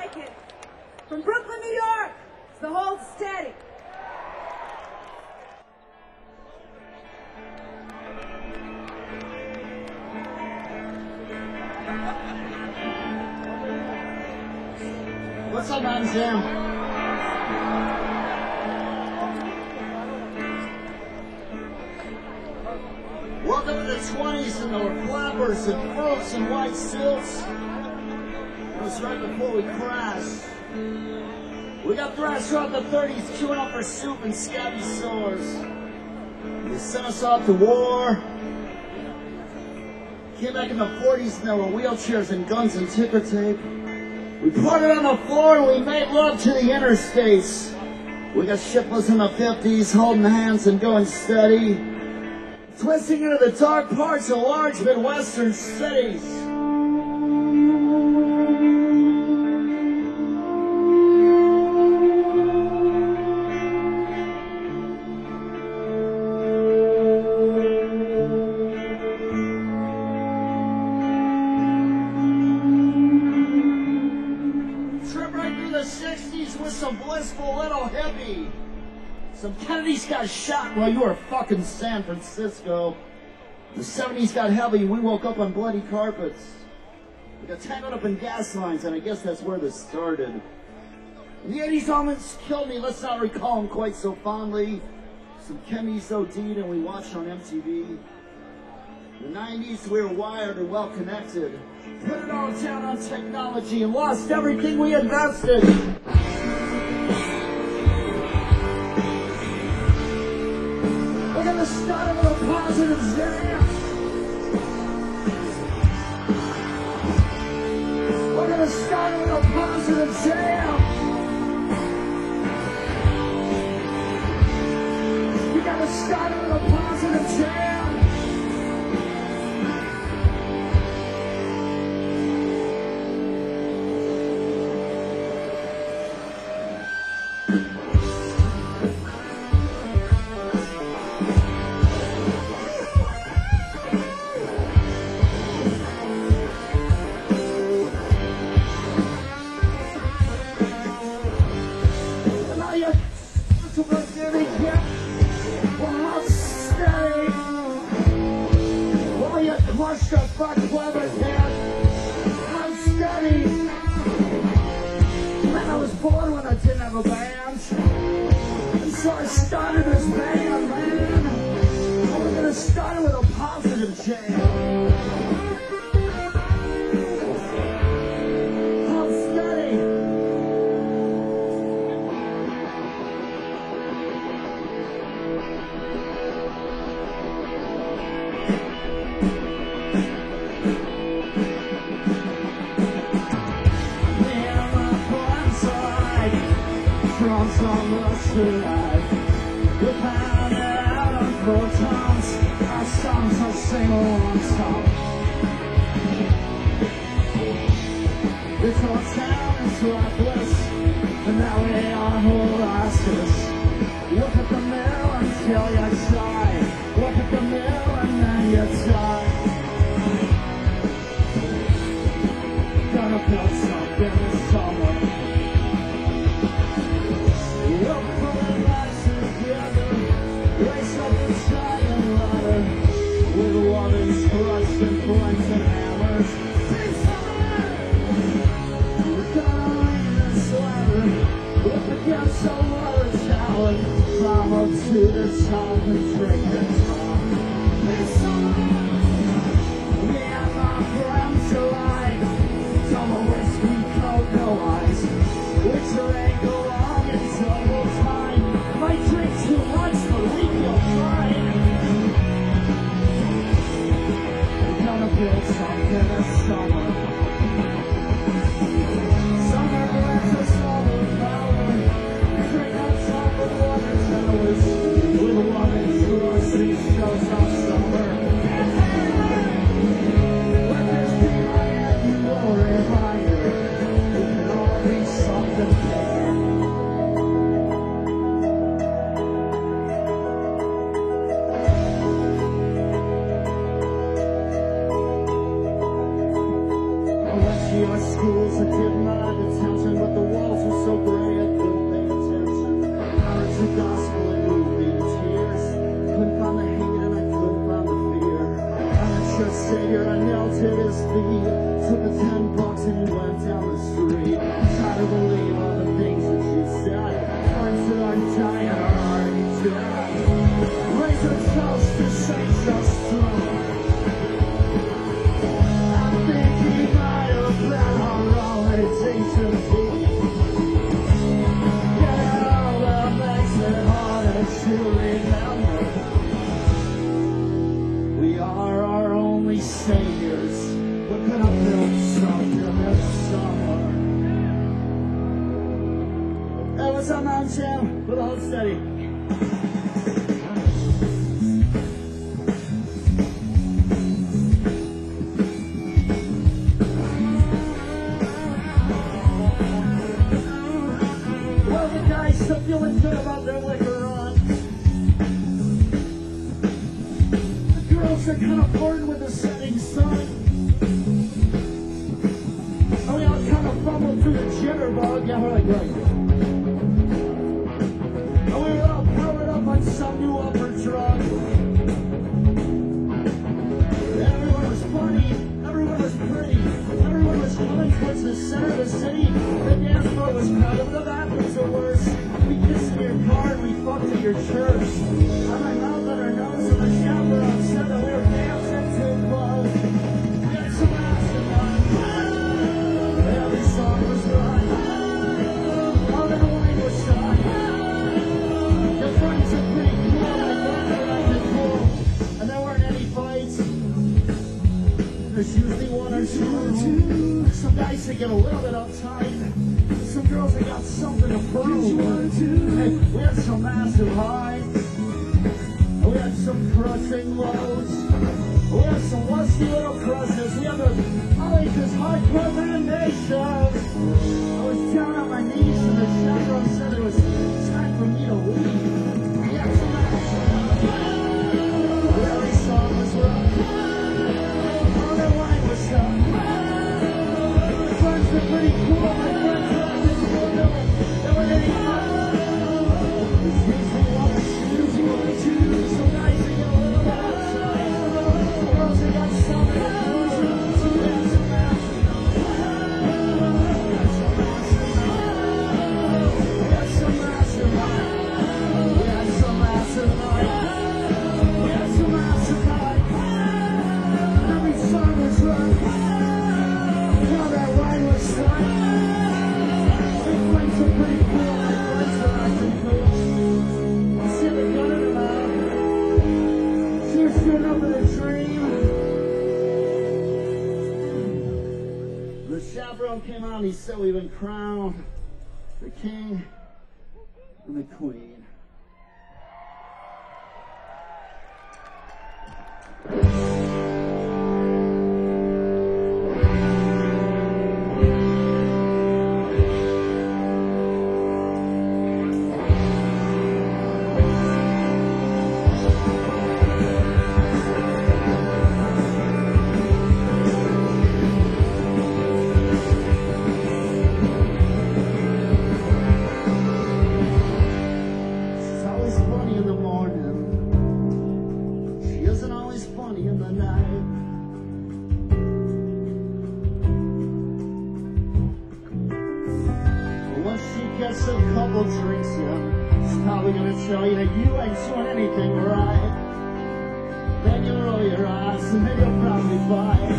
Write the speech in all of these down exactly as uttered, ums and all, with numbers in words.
Connecticut. From Brooklyn, New York, it's the Hold Steady. What's up, man, Sam? Welcome to the twenties and the flappers and frogs and white silks. It was right before we crashed. We got thrashed throughout the thirties, queuing up for soup and scabby sores. They sent us off to war. Came back in the forties and there were wheelchairs and guns and ticker tape. We parted on the floor and we made love to the interstates. We got shipless in the fifties, holding hands and going steady. Twisting into the dark parts of large Midwestern cities. Trip right through the sixties with some blissful little hippie. Some Kennedys got shot while you were fucking San Francisco. The seventies got heavy, we woke up on bloody carpets. We got tangled up in gas lines, and I guess that's where this started. In the eighties almost killed me, let's not recall them quite so fondly. Some Kennedys OD'd and we watched on M T V. In the nineties we were wired and well connected. Put it all down on technology and lost everything we invested. We're gonna start with a positive jam. We're gonna start with a positive jam. We gotta start with a positive jam. Crushed up fuck clever's head. I'm steady. Man, I was born when I didn't have a band. And so I started this band, man. And we're gonna start it with a positive jam. I'm steady. Drums on the street, we pound it out on four tones. Our songs will sing one song. This whole town is reckless, and now we are who lost us. Look at the mirror until you die. Look at the mirror and then you die. Gonna build something somewhere. Crushed and points and hammers. We're gonna lean this ladder up against the water tower. Climb up to the top and drink the top. Me and my friends alike. Some of whiskey, coke, no ice. Which are ain't go long in double time. Might drink too much, but we feel fine. Build something this summer. Summer lets us all the power. Drink on top of water towers. With a woman who us these shows off summer. Let this be my annual reminder. We can all be something better. Your schools that did not attention. but the walls were so gray I couldn't pay attention. Heard the gospel and moved me to tears. Couldn't find the hate and I couldn't find the fear. I'm a church savior, I knelt at his feet. Took the ten bucks and he went down the street. Tried to believe all the things that you said. Friends that aren't dying are already dead. Raise a toast to Saint Justin. I think he might have been our only decent tea. Yeah, that makes it harder to remember. We are our only saviors. We're gonna build something this summer. Hey, what's up, Mountain Jam? Put hold steady. Well, the guys still feeling good about their liquor run. The girls are kind of flirting with the setting sun. And we all kind of fumbled through the jitterbug. Yeah, we're like, right. And we were all powered up on some new upper drug. Everyone was funny. Everyone was pretty. Everyone was coming towards the center of the city. The dance floor was crowded. The bathrooms were worse. We kissed in your car and we fucked at your church. On my mouth on our nose and the chaperone said that we were dancing too close. We had some acid on. Every song was right. All that wine was shot. Your friends are pretty cool. My friends are acting cool. And there weren't any fights. There's usually one or two. Some guys that get a little bit uptight. Some girls that got something to prove. Hey, we had some massive highs. We had some crushing lows. We had some lusty little crushes. We had those Ollie's hardcore foundations. I was down on my knees and the chaperone said it was time for me to leave. We had some massive highs. Every song was rough. All that wine was tough. My friends were pretty cool. My friends were acting cool. There weren't any fights. It's usually one or two. Some guys that get a little bit outside. Girls that got something to prove. We had some massive We had some massive night. We had some massive night. We had some massive night. Every song was right. All that wine was right. My friends are pretty cool. My friends are acting cool. I see the gun in her mouth. She was shooting up in a dream. The chaperone came out and he said we've been crowned the king and the queen. She's always funny in the morning. She isn't always funny in the night. But once she gets a couple drinks in, she's probably gonna tell you that you ain't doing anything right. Then you roll your eyes and then you'll probably fight.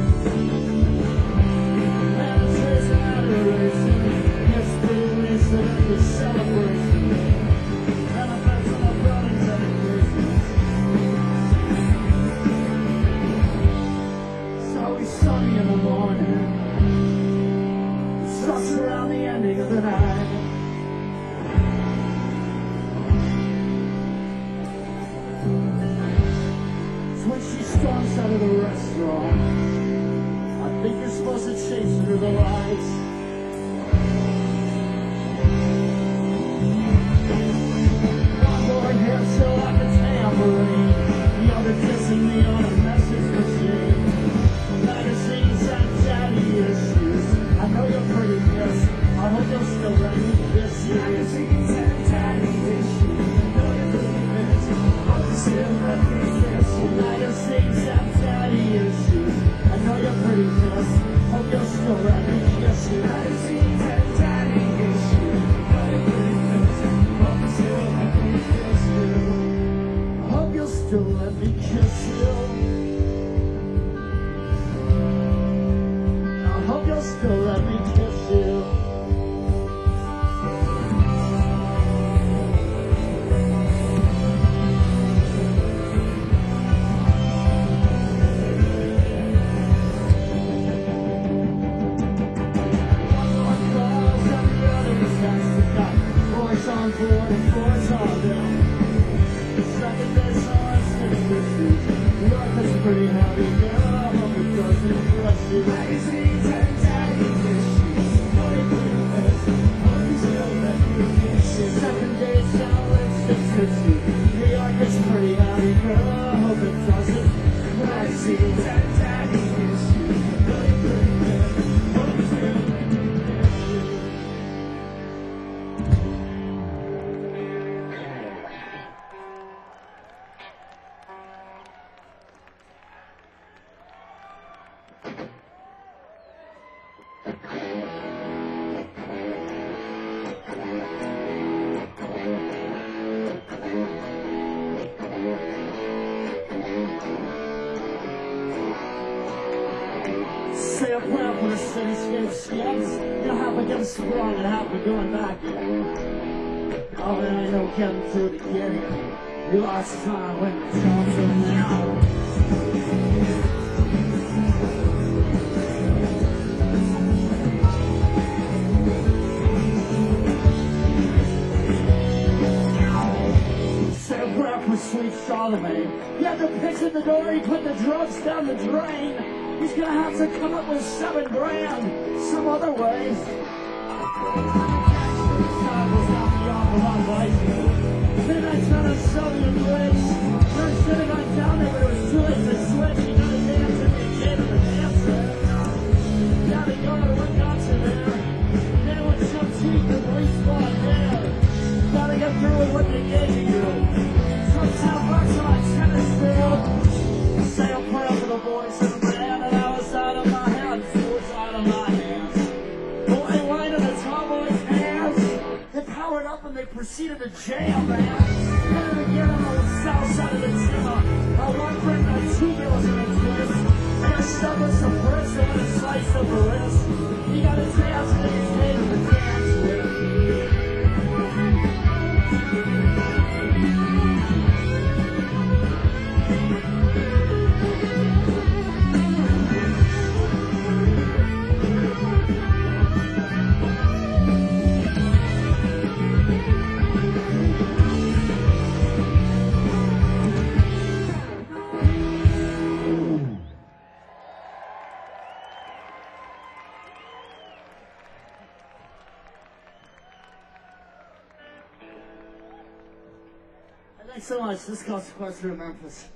Managers and adoration, inspiration and the celebration. Manifest on our buildings and equations. It's always sunny in the morning. It sucks around the ending of the night. So when she storms out of the restaurant, I think you're supposed to chase her to the lights. One more hit so like a tambourine. The other kissing me on a message machine. Magazines and daddy issues. I know you're pretty pissed. I hope magazines and daddy issues. Seven days down with six fifty. New York is pretty happy, girl. I hope it doesn't. Magazines and daddy issues. Say a prayer for the cityscape skins. You'll have to get sprung and half are going back. Oh, there ain't no getting through to get here. You lost time when you jumped in now. Say a prayer for sweet Charlemagne. He had the pics at the door, he put the drugs down the drain. He's gonna have to come up with seven grand some other way. Then I tried to sell you a bridge. I should have gone down there, but it was too late to switch. You gotta dance and you gave him a dancer. Gotta go to Wisconsin there. Then with some teeth and police squad there. Gotta get through with what they gave you. Some ten bucks on a tennis field. Say a prayer for the boys in the band, and I was out of my hands. It was out of my hands. Boy, wine in the tomboy's hands. They powered up and they proceeded to jam, man. Better to get on the south side of the timber. I want to bring my two girls in a twist. I got stuck with some bricks and with a slice of the wrist. You gotta dance and he's made of the dance with. Thanks so much. This costs a question of Memphis.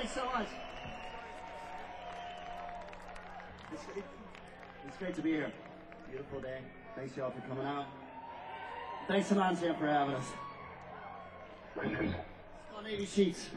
Thanks so much. It's great, it's great to be here. Beautiful day. Thanks y'all for coming out. Thanks to Monsan for having us. It's called Navy Sheets.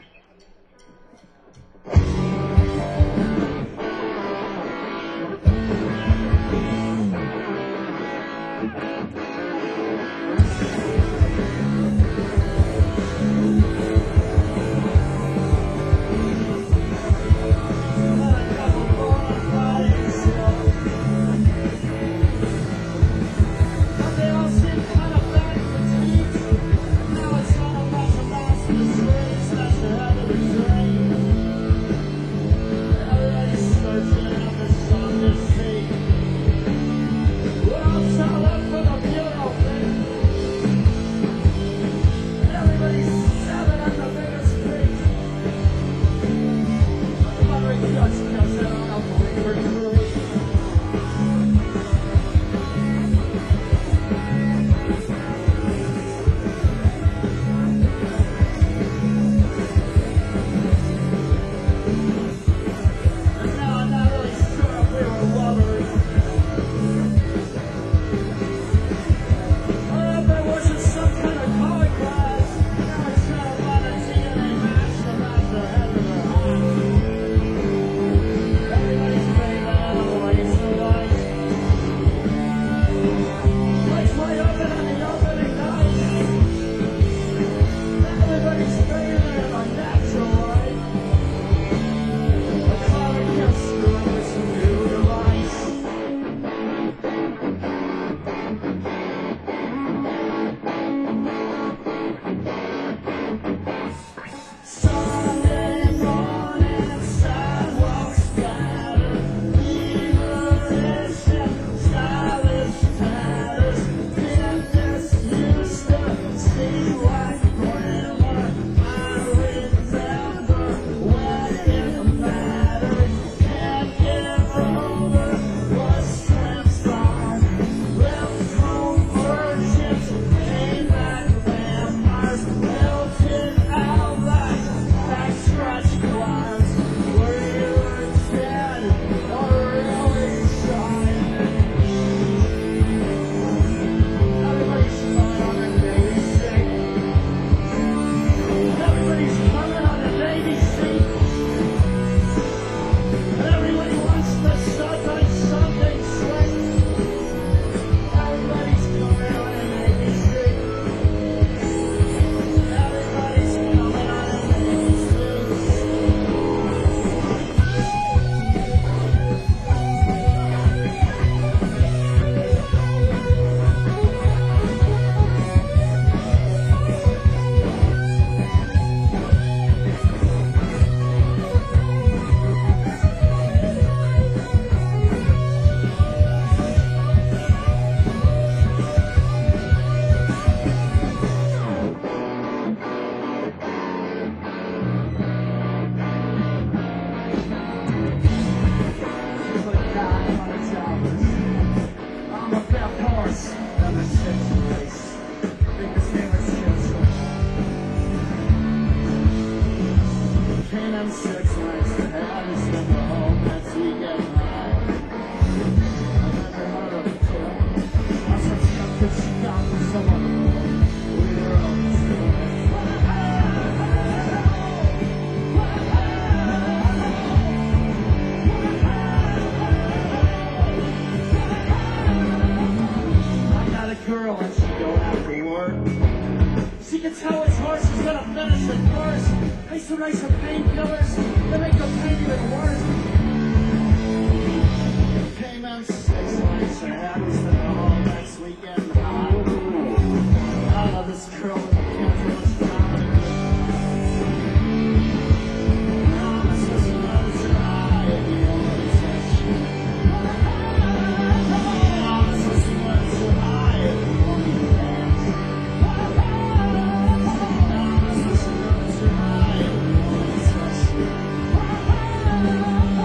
Oh,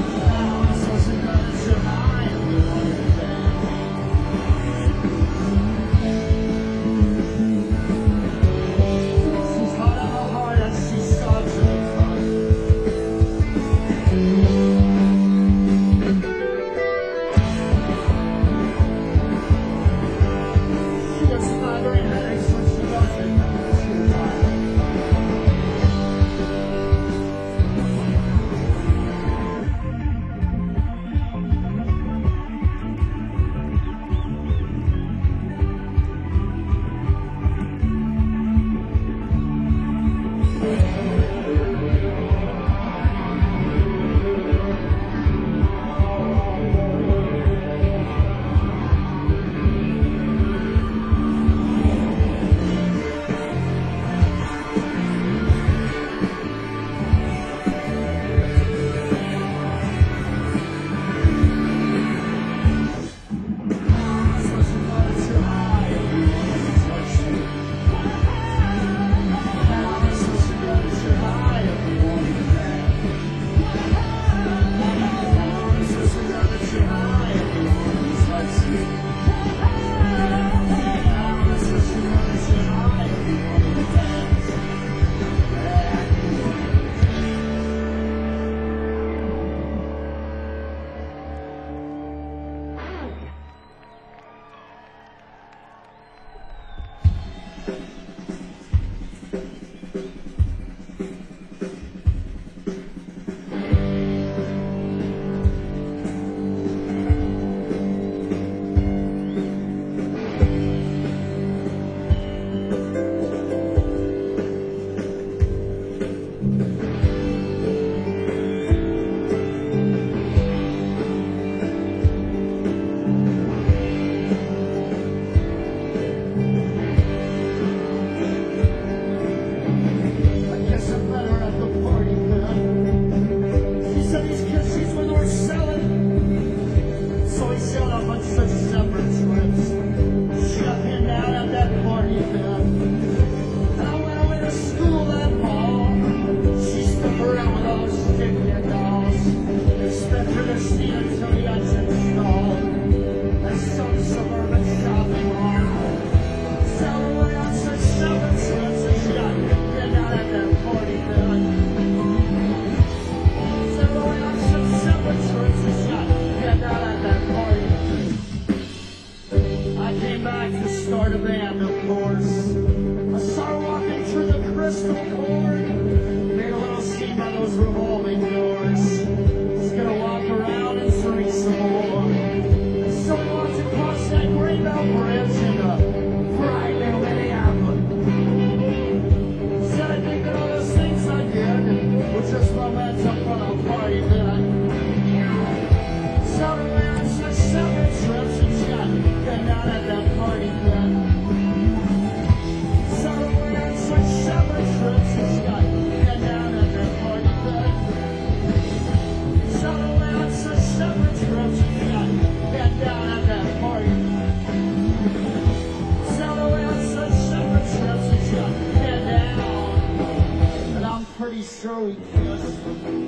Shirley, Shirley Kiss.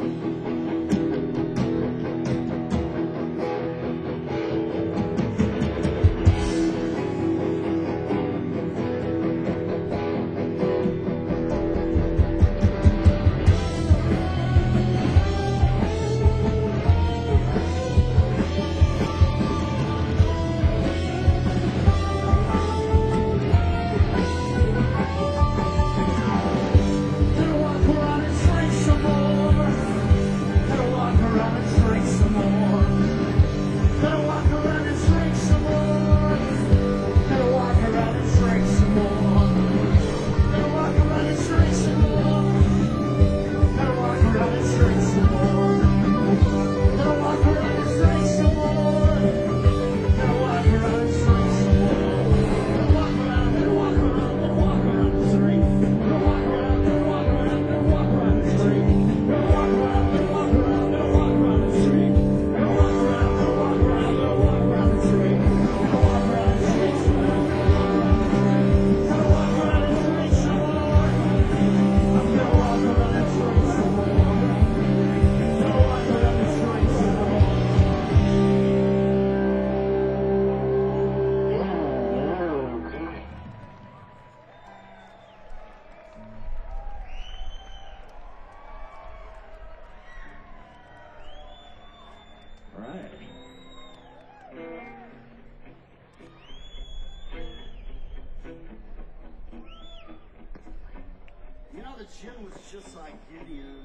You know, the gin was just like Gideon.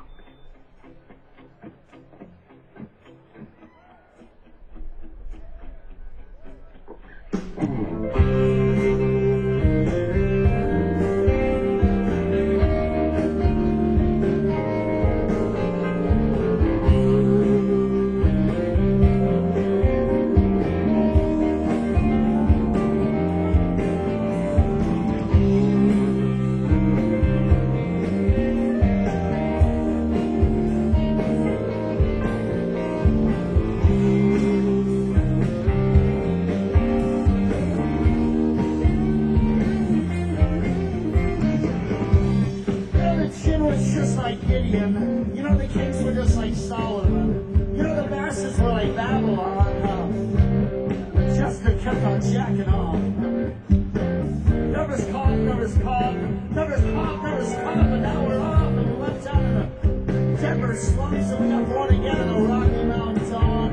Just like Gideon, you know the kings were just like Solomon, you know the masses were like Babylon, huh? Just to kept on jacking off. Never's caught, never's caught, never's caught, never's caught, but now we're off and we went down in the Denver slums and we got born again in the Rocky Mountains on.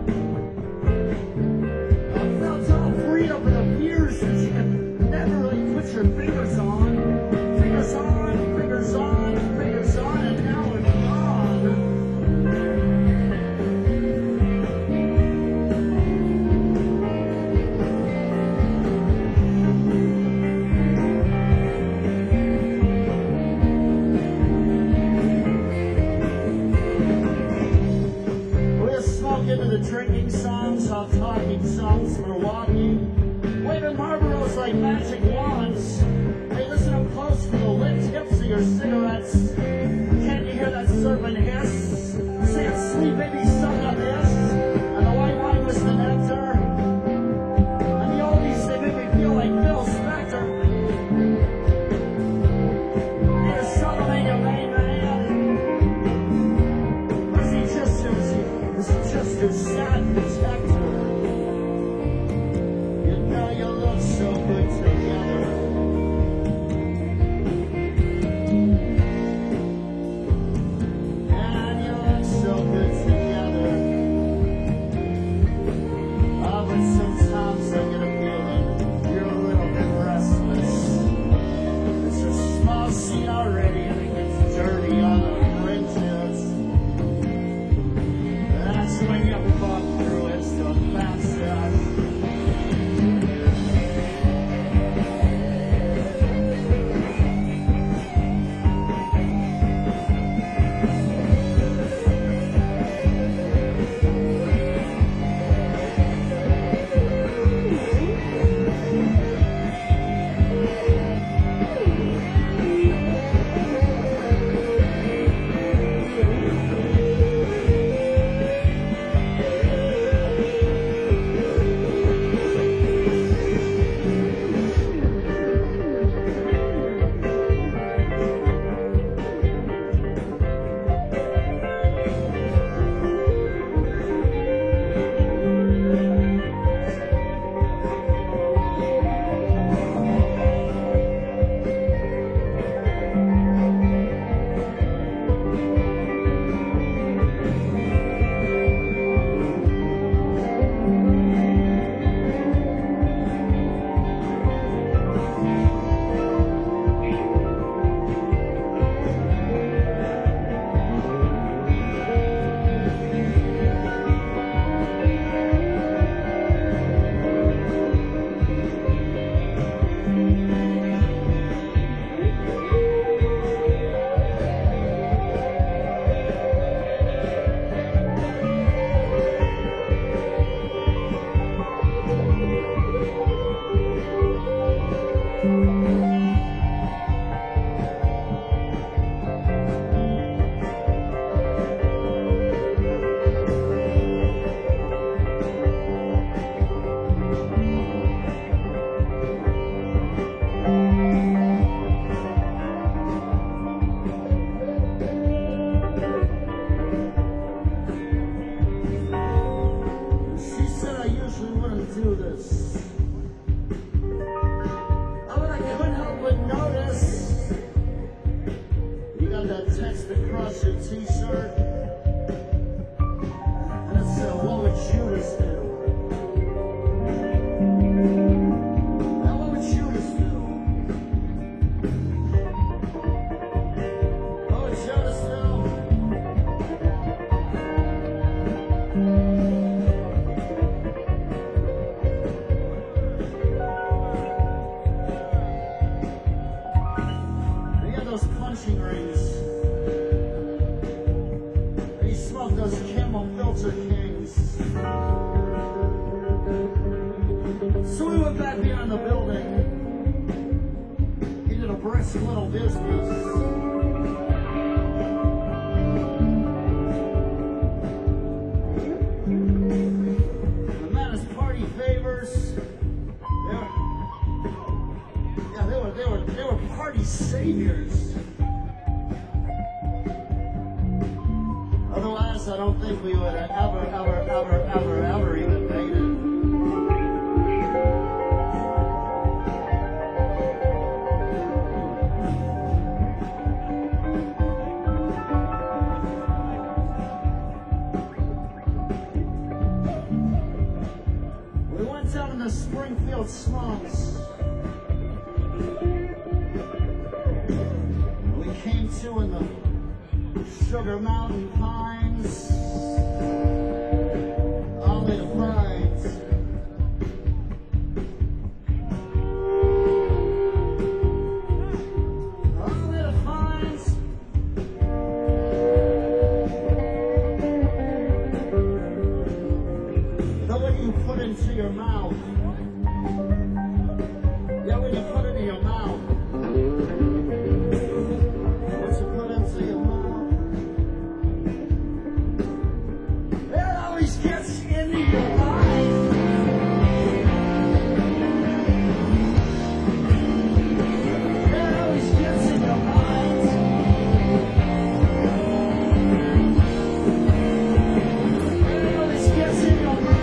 I felt all freedom with the fears that you can never really put your fingers on. Fingers on, fingers on, fingers on, and now it's gone. We're smoking to the drinking songs, while talking songs we're walking, waving Marlboros like magic wands. Hey, listen up close to the lit tips of your cigarettes. Can't you hear that serpent hiss? Saying, sweet baby, suck on this. And the white wine was the nectar. And the oldies, they make me feel like Phil Spector. Here's something you made, man. Or is he just as, is he just as sad as that? that text to crush your t-shirt. And it said, what would Judas do? Now what would Judas do? What would Judas do? He had those punching rings. And he smoked those Camel Filter Kings. So we went back beyond the building. He did a brisk little business. The man his party favors. They were, yeah, they were, they were, they were party saviors. Otherwise, I don't think we would have ever, ever, ever, ever, ever even made it. We went down in the Springfield slums. We came to in the Sugar Mountain Pines. Only the pines. Only the pines. Know what you put into your mouth? Yeah, when you put it in your mouth. What you put into your mouth? It always gets into your mind. It always gets in your mind. It always gets in your mind.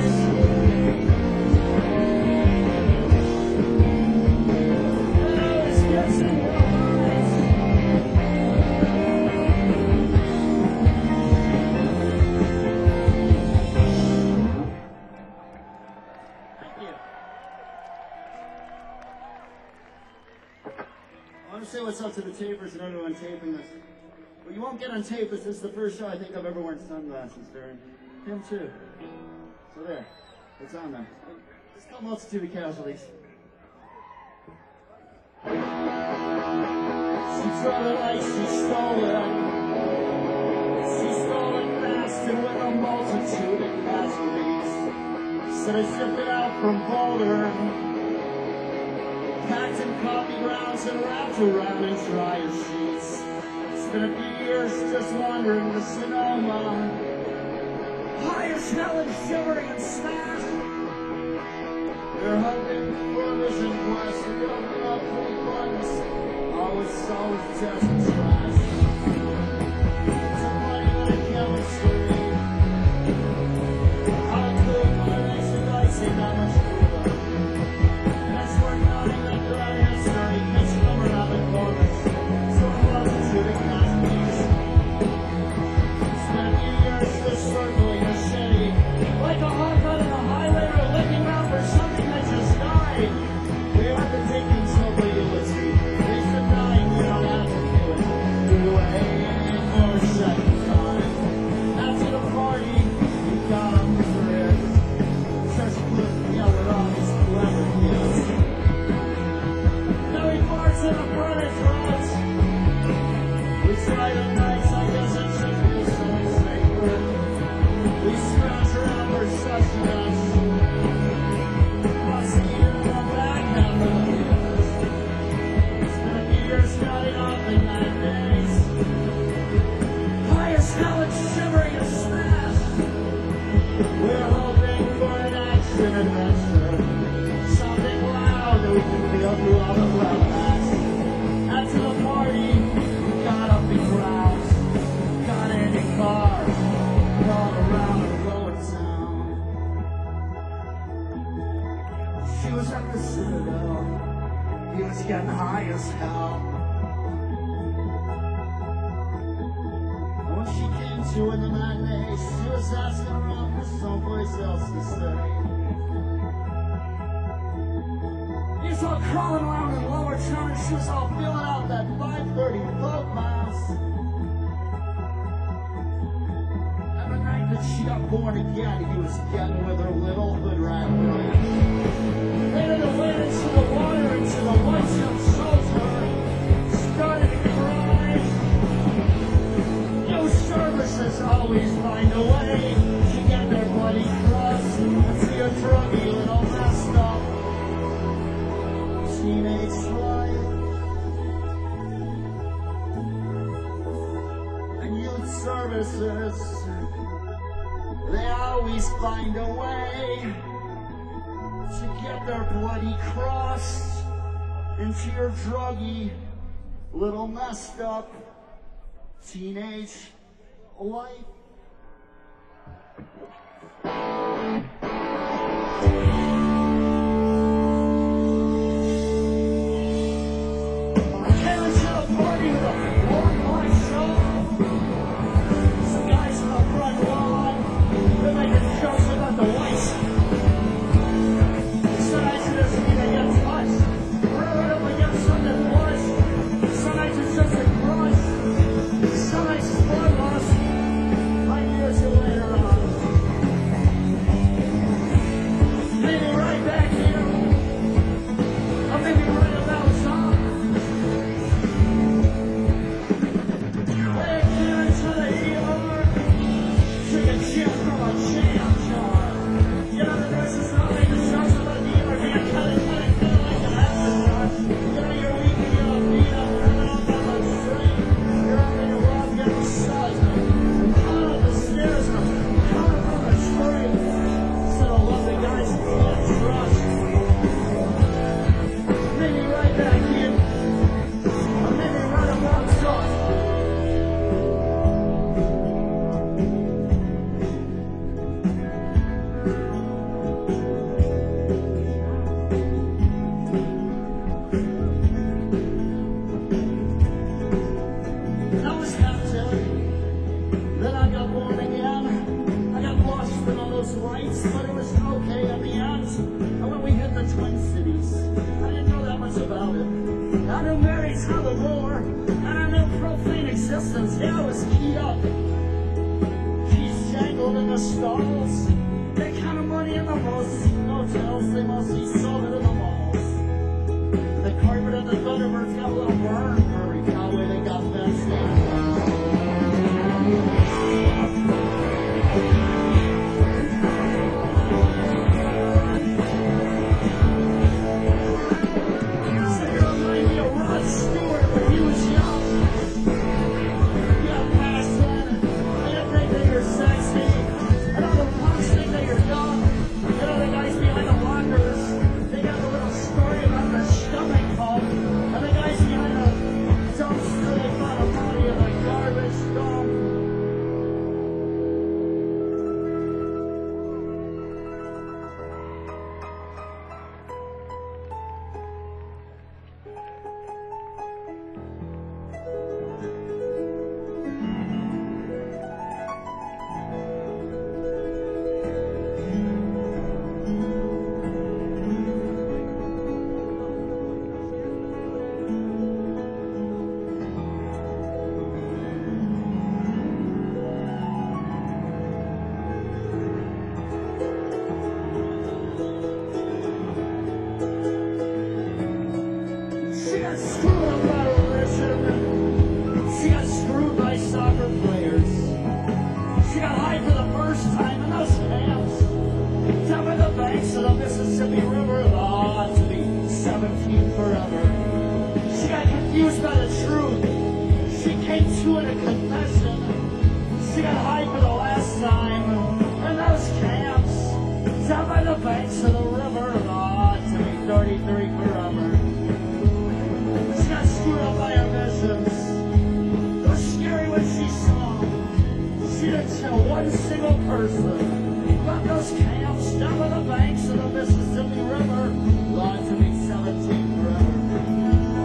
I want to say what's up to the tapers and everyone taping this. What you won't get on tape is this is the first show I think I've ever worn sunglasses during. Him too. So there. It's on there. It's got multitude of casualties. She drove it like she stole it. She stole it fast and with a multitude of casualties. So they shipped it out from Boulder. Packed in coffee grounds and wrapped around in dryer sheets. It's been a few years just wandering the Sonoma. High as hell and shivering and smashed. We're hoping for a vision quest. We open up three buttons. All we saw was death and trash. It's a funny little chemistry. I'll include my legs and dice ain't that much cooler. And that's worth noting that throughout history, it's come around the corners. So a multitude of casualties. Spent a few years just circling the city. Like a hawk on a highway or looking around for something that just died. We are the victims of reality. It's the dying, you don't have to do it. Do it for a second time. After the party, we got up the career. Just put the other on his clever heels. Now he parks in the furnace roads. We try to nice, I guess it should feel so sacred. We scratch around for sustenance. Prosecuted on our backhand reviews. It's been a few years starting off in nine days. High as hell and shivering and smashed. We're hoping for an action adventure. Something loud that we can feel through all the flashbacks. After the party, we got up in crowds. Got in a car. Crawled around the lower town. She was at the Citadel. He was getting high as hell. two in the matinee. She was asking around for someplace else to stay. He's all crawling around in Lower Town and she was all feeling out that five thirty folk mass. And the night that she got born again, he was getting with her little hood rat friend. They had to wade into the water until the white jump soldier started to cry. No services always find a way to get their bloody crust into your druggy little messed up teenage life. And youth services, they always find a way to get their bloody crust into your druggy little messed up teenage life.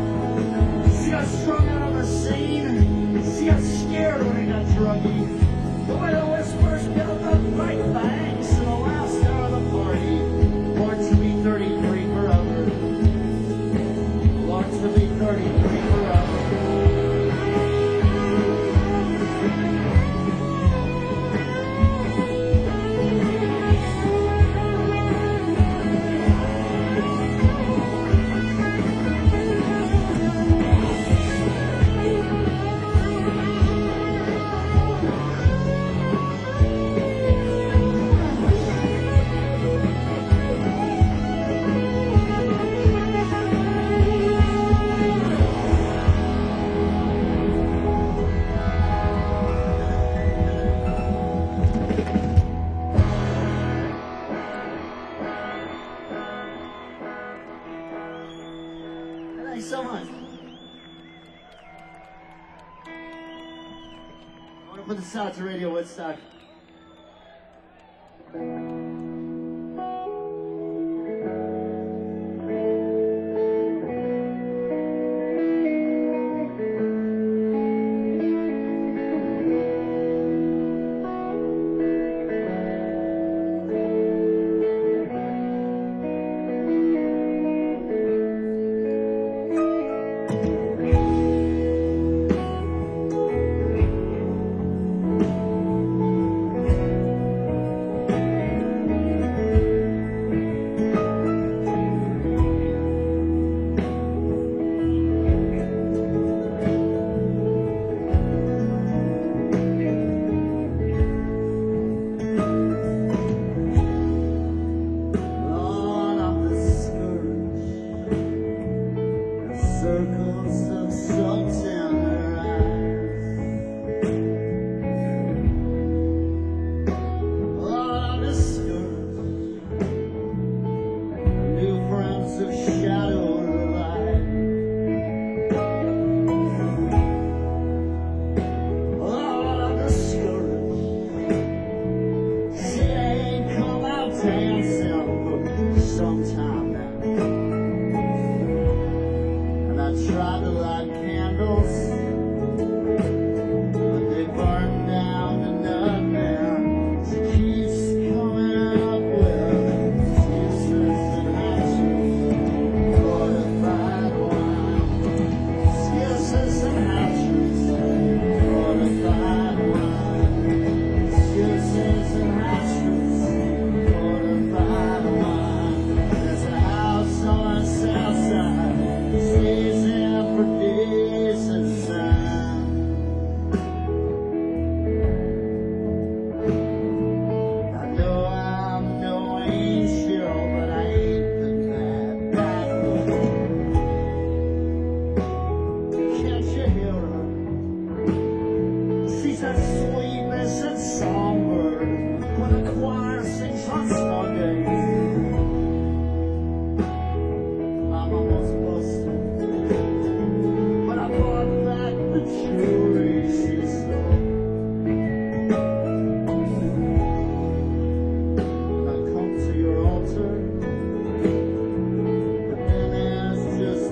She got strung out on the scene. She got scared when it got druggy. Put this out to Radio Woodstock.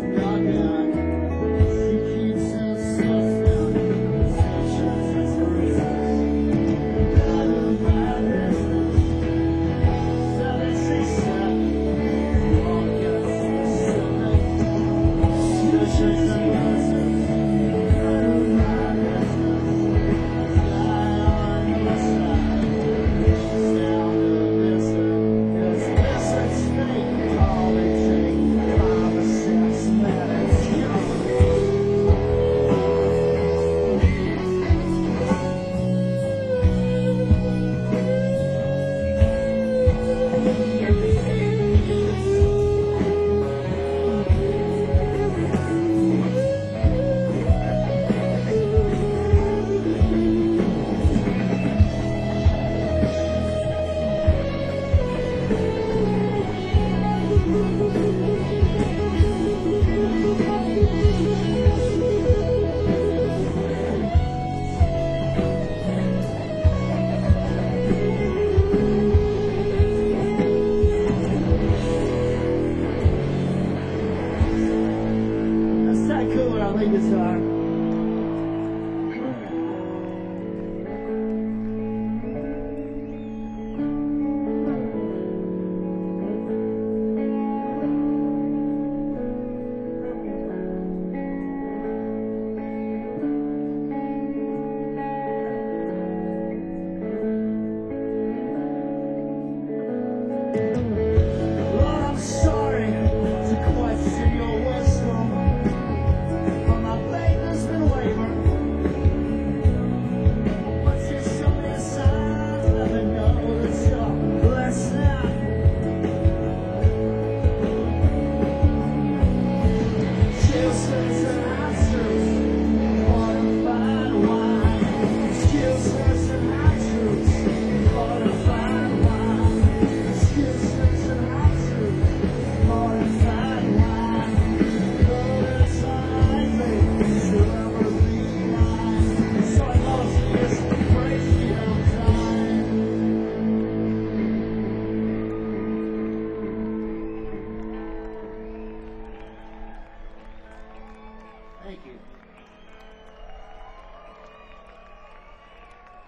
She keeps insisting, suspicious is her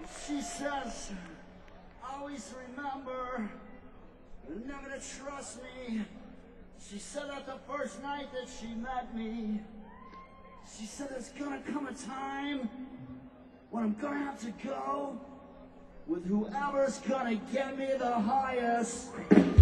She says, always remember never to trust me. She said that the first night that she met me. She said there's gonna come a time when I'm gonna have to go with whoever's gonna get me the highest.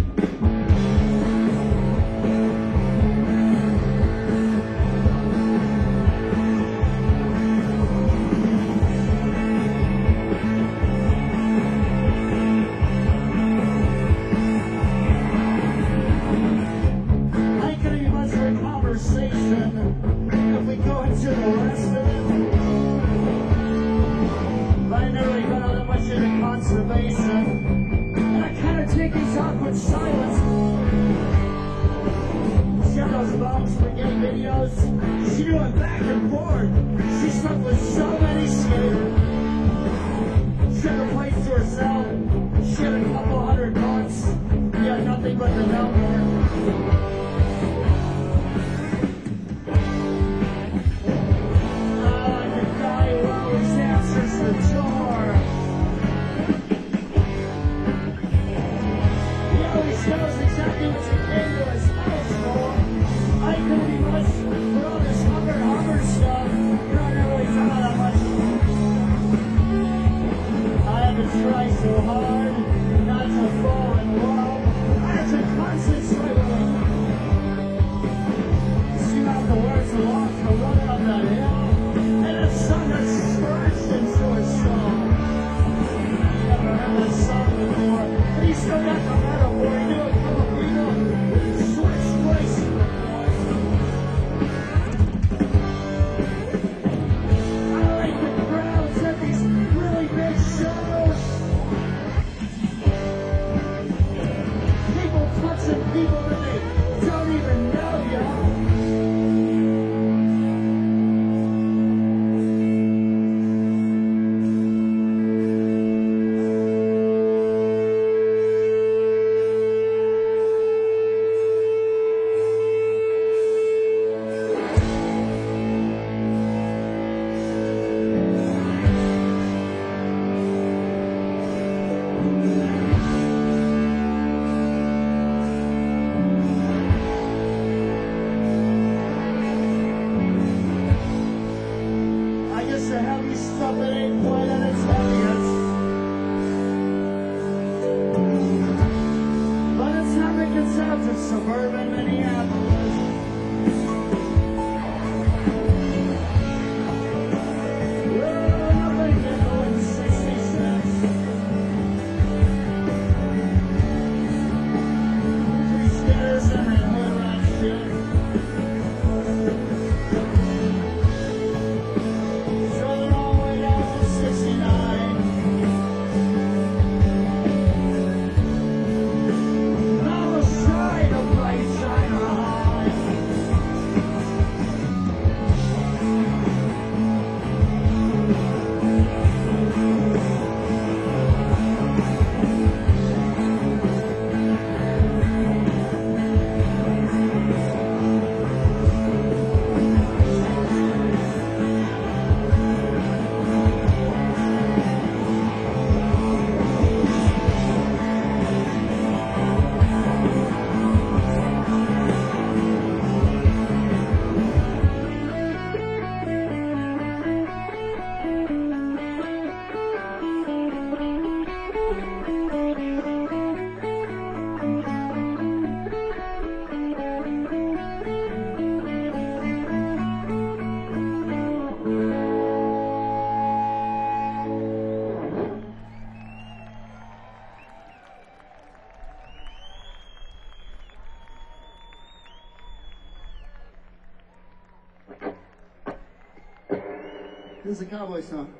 If we go into the rest of it, but I never really got all that much into conservation, and I kind of take these awkward silence. She had those long spaghetti videos. She knew it back and forth. She slept with so many skaters. She had a place to herself. She had a couple hundred bucks. He had nothing but the number. The door. He always knows exactly what you came to his house for. I couldn't be much for all this hover hover stuff. You know, I never really found out that much. I had to try so hard not to fall in love. I had to concentrate with it. See how the words along to run up that hill. And the sun has scratched into her soul. Never heard that song before, but he still got the metaphor. He knew a couple people would switch places before. I like the crowds at these really big shows. People touching people that they don't even know, y'all. The heavy stuff that ain't quite at its heaviest. By the time it gets out to suburban Minneapolis, well, nothing can go in sixty-six. Three stairs and that whole rat shit. This is a cowboy song.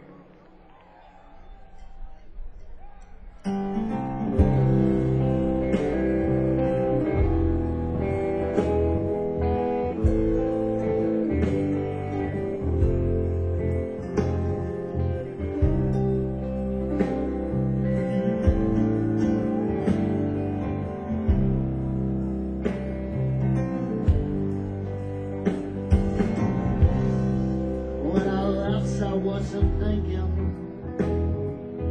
When I left, I wasn't thinking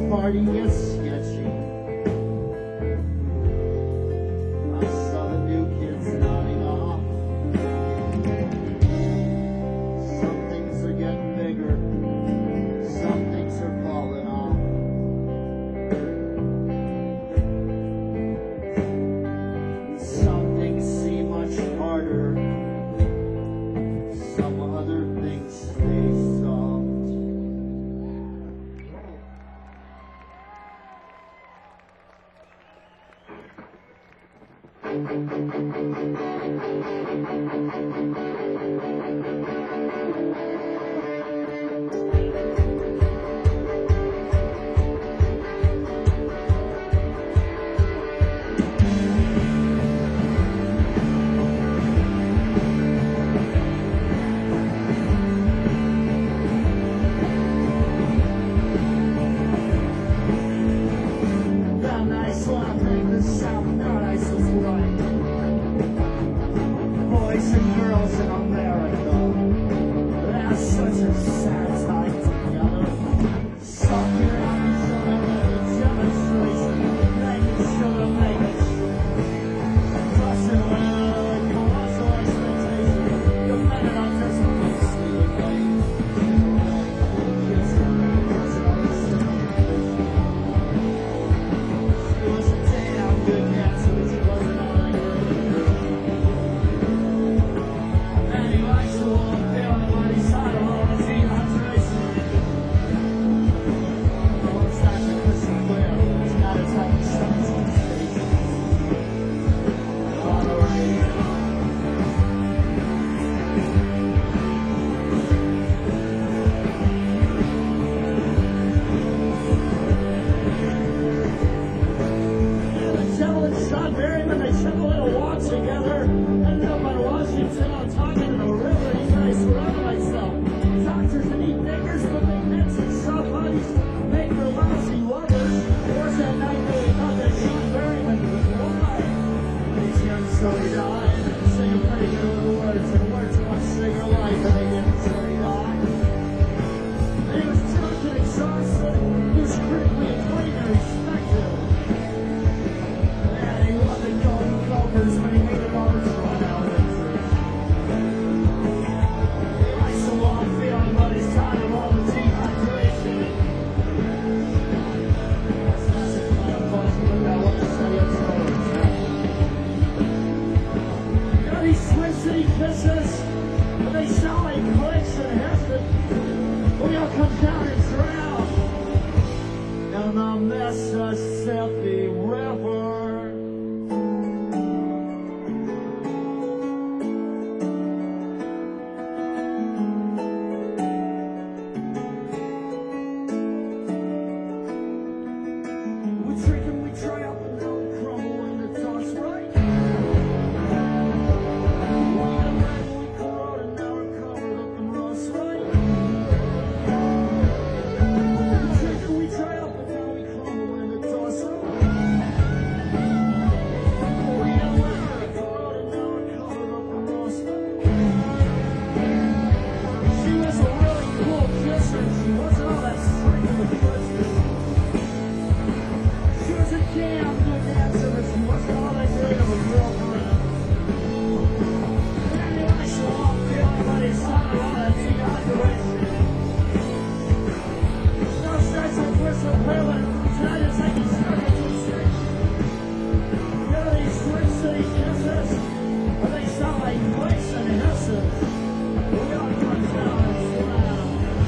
party gets sketchy. I saw the new kids nodding off. Some things are getting bigger. Some things are falling off. Some things seem much harder. Some other things stay soft. That nice laughing, the sound paradise is right. Boys and girls in America, that's such a sad time together. Sucking out each other at a demonstration, making sure to make it. Crushing with colossal expectation, depending on just a beastly way. Kids are crushing all this shit. She was a damn good dancer, but she wasn't all that good. And he likes to walk down the bloody side of all the dehydration. Oh, it's not the crystal clear. It's not a type of seventeen station. On the radio. Yeah, the devil and Sean Berryman, they took a little walk together. Ended up on Washington on talking to the river. You guys surrounded myself. Doctors that eat niggers, but they nets and soft bodies make for lousy lovers. Where's that night that we thought that Sean Berryman was alive? These young silly died, singing pretty good little words and words about sing your life, and they didn't silly die. And he was drunk and exhausted. He was critically acclaimed and respected. And he loved the golden covers when he hated all his run out of He likes to walk feeling, but he's tired of all the dehydration. That's not the kind of fun about what to say at stories. You know these Twin City kisses? They sound like clicks and hisses. We all come down and drown in the Mississippi River. We drink and we dry up and now we crumble and it talks right. We get red and we corrode and now we're covered up in rust right. We drink and we dry up and now we crumble and it talks right. We get red and we corrode and now we're covered up in rust right. She was a really cool kisser. She wasn't all that straight in the business. She was a damn good dancer, but she wasn't all that great of a girlfriend. And anyway, she walked feeling, but it's not all that dehydration. No stress of crystal pale, tonight is like he's stuck into a station. You know these Twin City kisses? But they sound like clicks and hisses. We all come down and slam.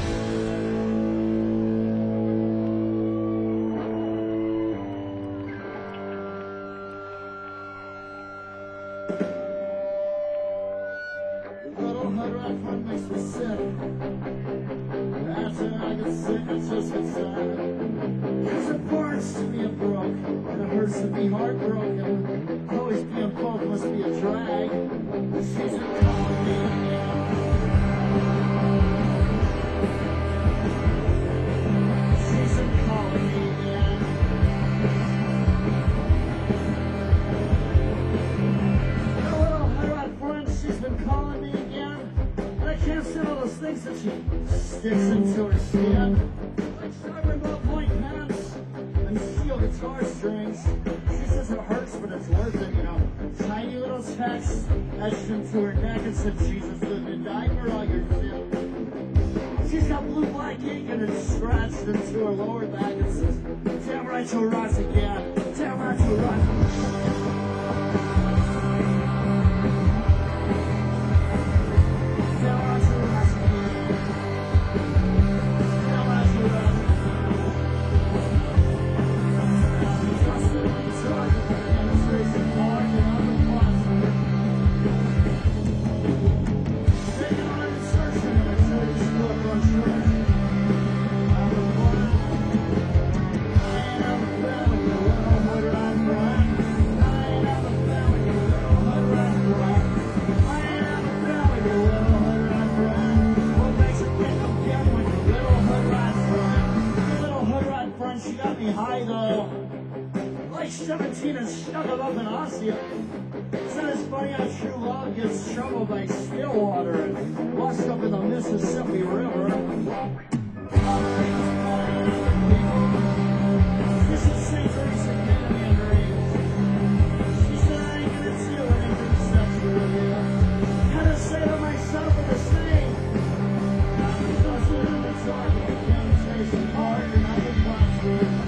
Little hood rat fun makes me sick. That's it, I can sit and just get sad. Cause it burns to be a broke, and it hurts to be heartbroken. Always being broke must be a drag. She's a calling me again. She's a calling me again. That little hood rat friend, she's been calling me again. And I can't stand all those things that she sticks into her skin. Like sharpened up point pants. lashed into her neck and said, Jesus lived and died for all your sins. She's got blue black ink and it's scratched into her lower back and says, damn right you'll rise again. Damn right you'll rise again. She got me high though, like seventeen and snuggled up in Ossia. Said it's funny how true love gets shoveled by still water and washed up in the Mississippi River. This is Saint Teresa giving me a dream. She said I ain't gonna do anything sexual with you. Had to say to myself at the same. I'm just in the dark, I can't taste the heart, and I would watch you.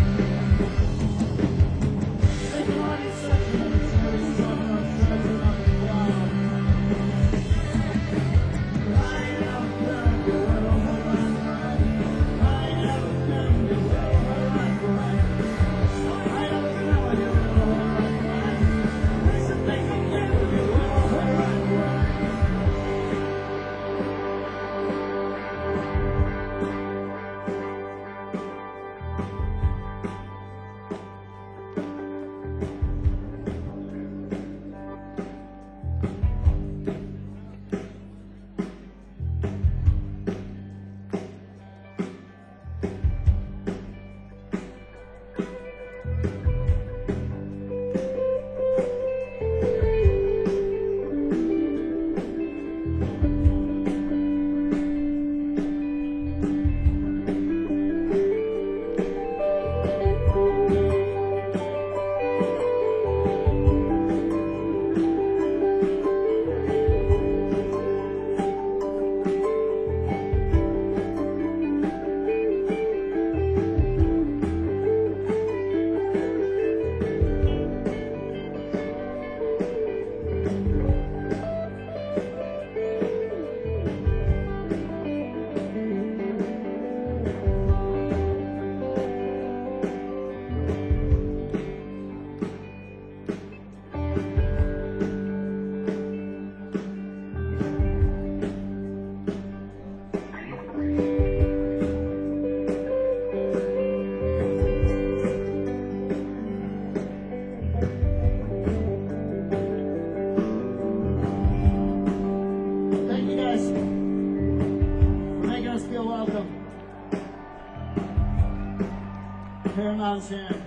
Paramount's in.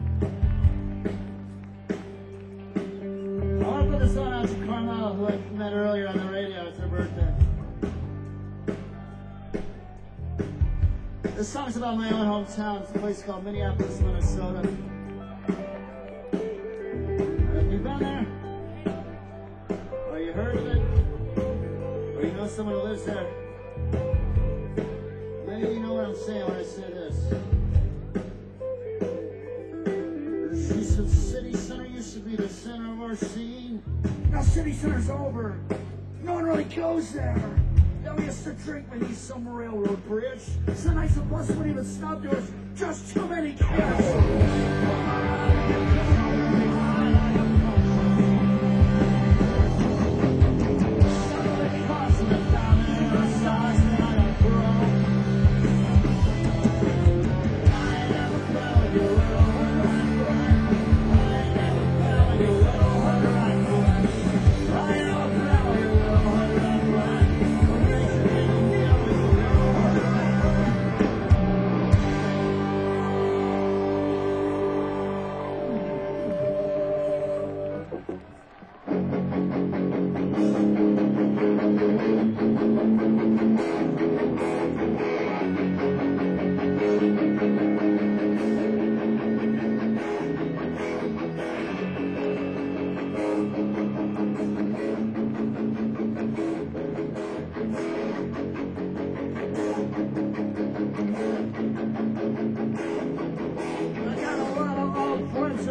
I want to put this song out to Carmel, who I met earlier on the radio. It's her birthday. This song's about my own hometown. It's a place called Minneapolis, Minnesota. Have you been there? Or you heard of it? Or you know someone who lives there? Maybe you know what I'm saying when I say this. She said City Center used to be the center of our scene. Now City Center's over. No one really goes there. Now we used to drink beneath some railroad bridge. Some nights the bus wouldn't even stop. There was just too many kids.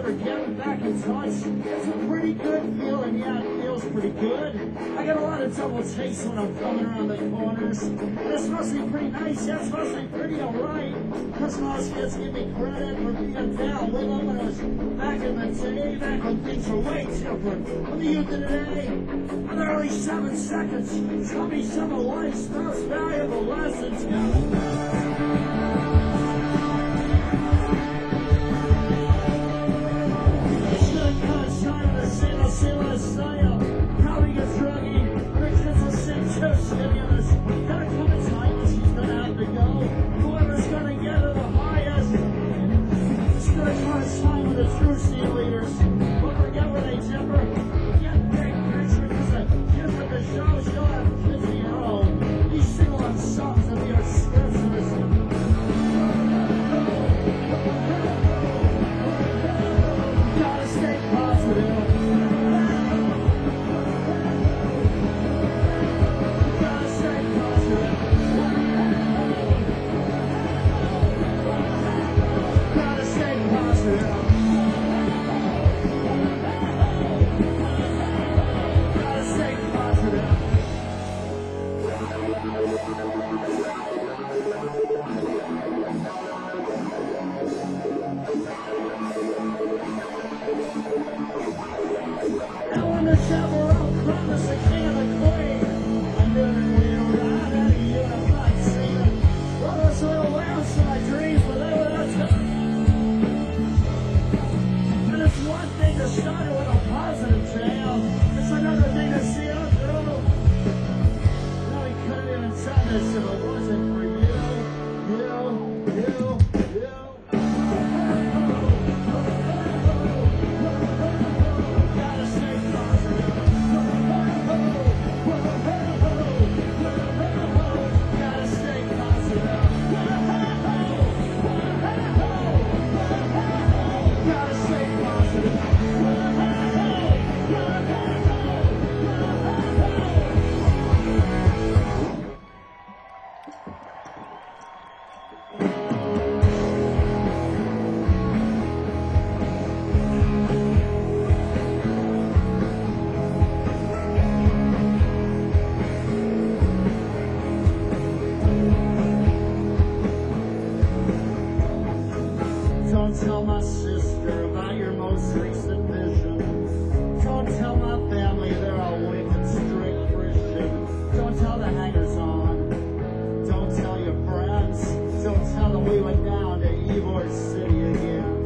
we're getting back in touch. It's a pretty good feeling, yeah, it feels pretty good. I got a lot of double takes when I'm coming around the corners. And it's supposed to be pretty nice, yeah, it's supposed to be pretty alright. Cause most kids give me credit for being down with them when I was back in the day, back when things were way different. From the youth of today, in the early seven seconds, taught me some of life's most valuable lessons. Probably gets druggy, Richards will sing two stimulus. Gotta come in time, she's gonna have to go. Whoever's gonna get her the highest. It's gonna come in time with the true scene leaders. But forget where they differ. Get big picture, cause the kids at the show still have kids of your own. These sing-along songs of your scriptures. Gotta stay positive. Don't tell my sister about your most recent vision. Don't tell my family they're all wicked, strict Christian. Don't tell the hangers-on. Don't tell your friends. Don't tell them we went down to Ybor City again.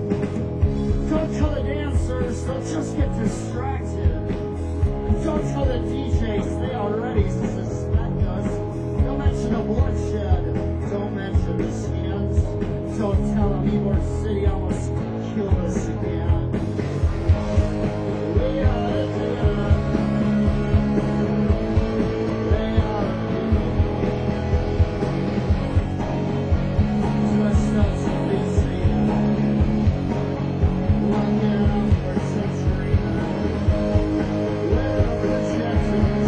Don't tell the dancers, they'll just get distracted. Don't tell the D Js, they already suspect us. Don't mention the bloodshed. Don't mention the skins. Don't tell them Ybor City almost killed us again. We ought to do it. They ought to do it. Dressed up to be seen. Walking out for some dreaming. With a projection.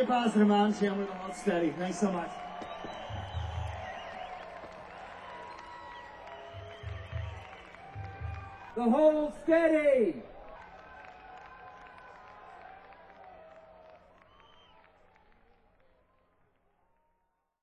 positive on Chandler, the hold steady. Thanks so much. The hold steady.